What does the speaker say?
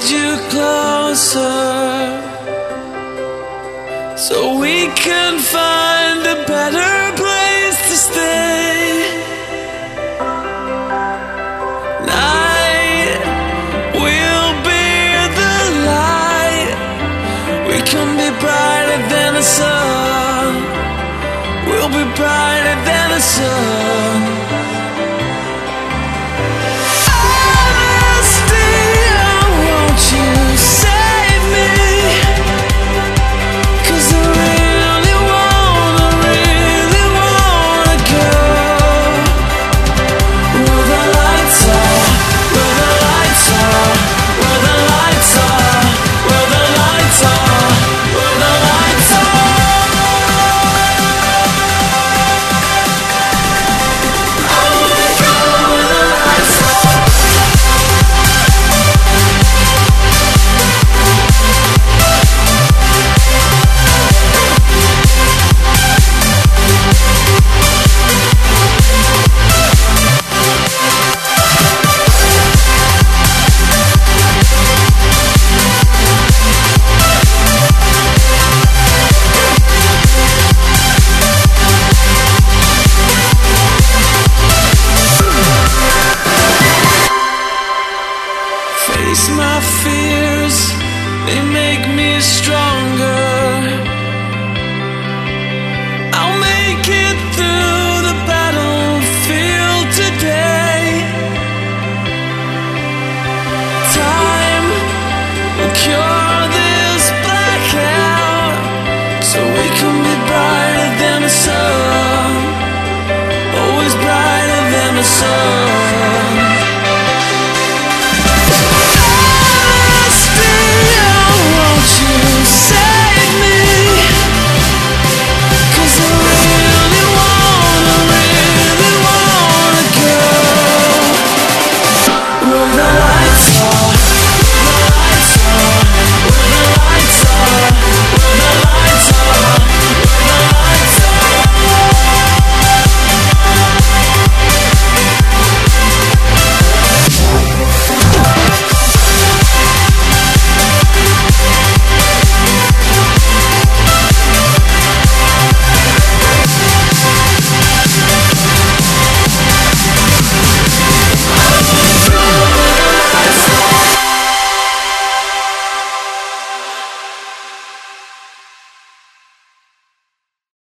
you closer so we can find a better place to stay. Night will be the light. We can be brighter than the sun. We'll be brighter than the sun. Face my fears, they make me stronger. I'll make it through the battlefield today. Time will cure this blackout, so we can be brighter than the sun. Always brighter than the sun.